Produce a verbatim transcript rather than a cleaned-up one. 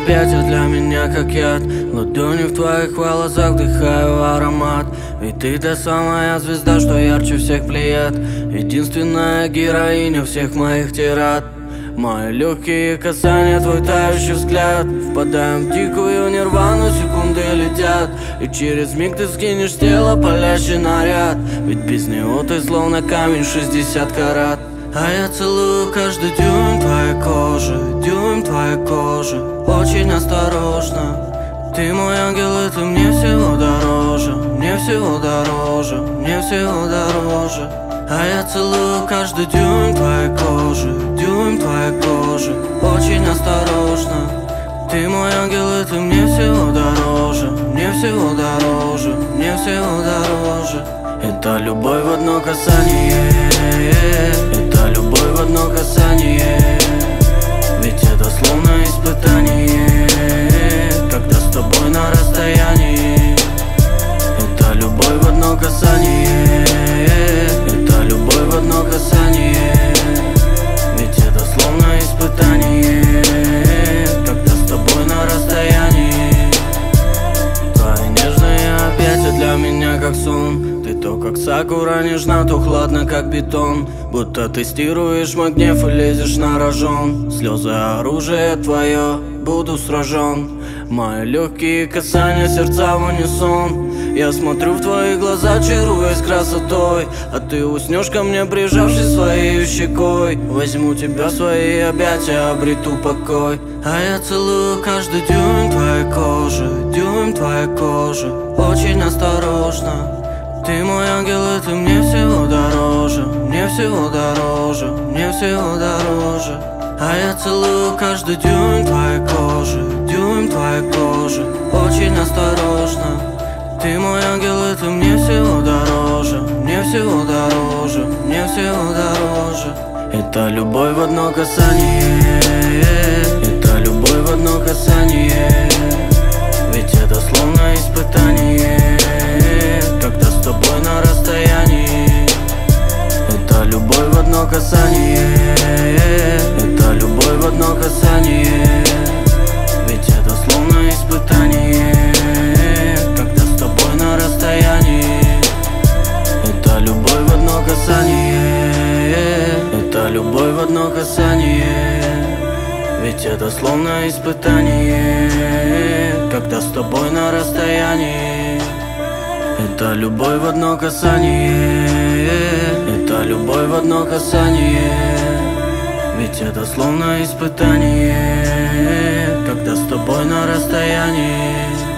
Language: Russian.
объятия для меня как яд. Ладони в твоих волосах вдыхаю аромат. Ведь ты та самая звезда, что ярче всех плеяд. Единственная героиня всех моих тирад. Мои легкие касания, твой тающий взгляд. Впадаем в дикую нирвану, секунды летят. И через миг ты скинешь тело, палящий наряд. Ведь без него ты словно камень шестьдесят карат. А я целую каждый дюйм твоей кожи, дюйм твоей кожи, очень осторожно. Ты мой ангел, и ты мне всего дороже, мне всего дороже, мне всего дороже. А я целую каждый дюйм твоей кожи, дюйм твоей кожи, очень осторожно. Ты мой ангел, и ты мне всего дороже, мне всего дороже, мне всего дороже. Это любовь в одно касание, это любовь в одно касание. Ведь это словно испытание, когда с тобой на расстоянии. Это любовь в одно касание, это любовь в одно касание. Ведь это словно испытание, когда с тобой на расстоянии. Твои нежные объятия для меня как сон. Ты то как сакура нежна, то хладно как бетон. Будто тестируешь мой гнев и лезешь на рожон. Слезы оружие твое, буду сражен. Мои легкие касания, сердца в унисон. Я смотрю в твои глаза, чаруясь красотой. А ты уснешь ко мне, прижавшись своей щекой. Возьму тебя в свои объятия, обрету покой. А я целую каждый дюйм твоей кожи, дюйм твоей кожи, очень осторожно. Ты мой ангел, и ты мне всего дороже, мне всего дороже, мне всего дороже. А я целую каждый дюйм твоей кожи, дюйм твоей кожи, очень осторожно. Ты мой ангел, и ты мне всего дороже, мне всего дороже, мне всего дороже. Это любовь в одно касание, это любовь в одно касание. Ведь это словно испытание, когда с тобой на расстоянии. Это любовь в одно касание, это любовь в одно касание. Ведь это словно испытание, когда с тобой на расстоянии. Это любовь в одно касание, это любовь в одно касание. Ведь это словно испытание, когда с тобой на расстоянии. Это любовь в одно касание, это любовь в одно касание. Ведь это словно испытание, когда с тобой на расстоянии.